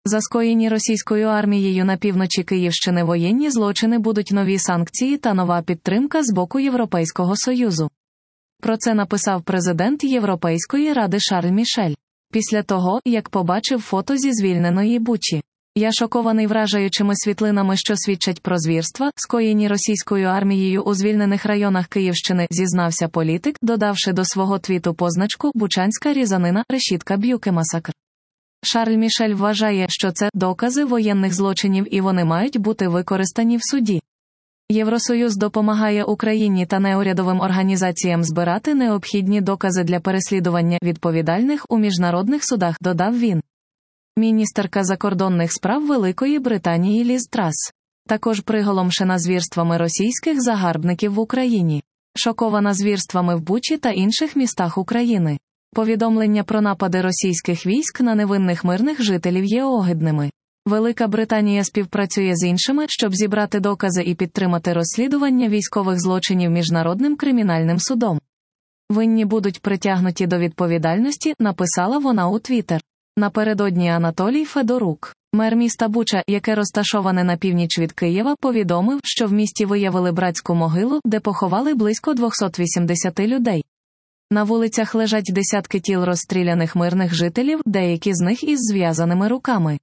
За скоєні російською армією на півночі Київщини воєнні злочини будуть нові санкції та нова підтримка з боку Європейського Союзу. Про це написав президент Європейської ради Шарль Мішель. Після того, як побачив фото зі звільненої Бучі. Я шокований вражаючими світлинами, що свідчать про звірства, скоєні російською армією у звільнених районах Київщини, зізнався політик, додавши до свого твіту позначку «Бучанська різанина, решітка Б'юке масакр». Шарль Мішель вважає, що це докази воєнних злочинів і вони мають бути використані в суді. Євросоюз допомагає Україні та неурядовим організаціям збирати необхідні докази для переслідування відповідальних у міжнародних судах, додав він. Міністерка закордонних справ Великої Британії Ліз Трас також приголомшена звірствами російських загарбників в Україні. Шокована звірствами в Бучі та інших містах України. Повідомлення про напади російських військ на невинних мирних жителів є огидними. Велика Британія співпрацює з іншими, щоб зібрати докази і підтримати розслідування військових злочинів Міжнародним кримінальним судом. Винні будуть притягнуті до відповідальності, написала вона у Твіттер. Напередодні Анатолій Федорук, мер міста Буча, яке розташоване на північ від Києва, повідомив, що в місті виявили братську могилу, де поховали близько 280 людей. На вулицях лежать десятки тіл розстріляних мирних жителів, деякі з них із зв'язаними руками.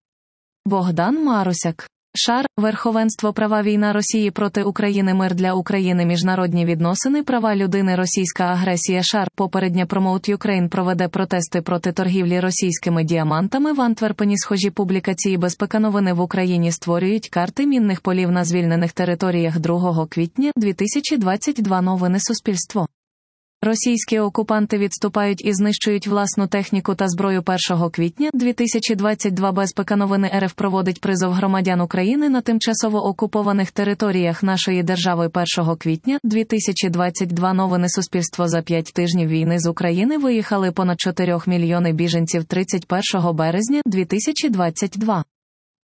Богдан Марусяк. Шар, верховенство права, війна Росії проти України, мир для України, міжнародні відносини, права людини, російська агресія. Шар, попередня Promote Ukraine проведе протести проти торгівлі російськими діамантами в Антверпені. Схожі публікації. Безпека. Новини в Україні створюють карти мінних полів на звільнених територіях 2 квітня 2022. Новини Суспільство. Російські окупанти відступають і знищують власну техніку та зброю. 1 квітня 2022 Безпека. Новини. РФ проводить призов громадян України на тимчасово окупованих територіях нашої держави. 1 квітня 2022 Новини Суспільство. За 5 тижнів війни з України виїхали понад 4 мільйони біженців. 31 березня 2022